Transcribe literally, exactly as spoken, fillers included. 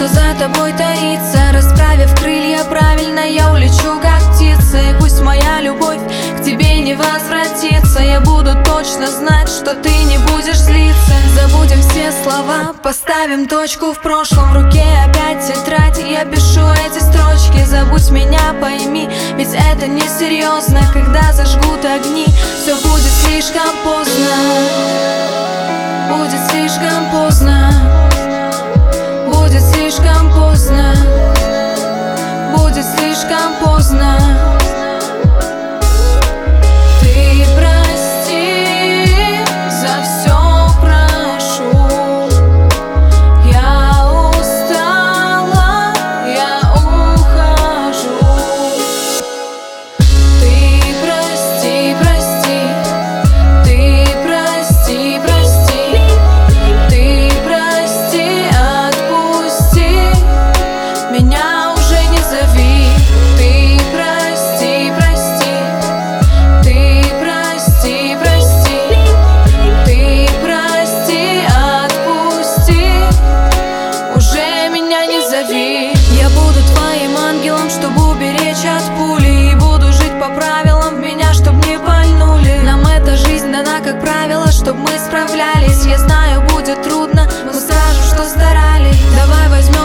за тобой таится. Расправив крылья правильно, я улечу как птица. И пусть моя любовь к тебе не возвратится, я буду точно знать, что ты не будешь злиться. Забудем все слова, поставим точку в прошлом. В руке опять тетрадь, я пишу эти строчки. Забудь меня, пойми, ведь это несерьезно. Когда зажгут огни, все будет слишком поздно. Будет слишком поздно. Будет слишком поздно. Будет слишком поздно. Ты прости, за все прошу. Я устала, я ухожу. Ты прости, прости. Ты прости, прости. Ты прости, отпусти. Меня уже не зови. Ты прости, прости. Ты прости, прости. Ты прости, отпусти. Уже меня не зови. Я буду твоим ангелом, чтобы уберечь от пули. И буду жить по правилам, меня чтоб не пальнули. Нам эта жизнь дана как правило, чтоб мы справлялись. Я знаю, будет трудно, но скажу, что старались. Давай возьмем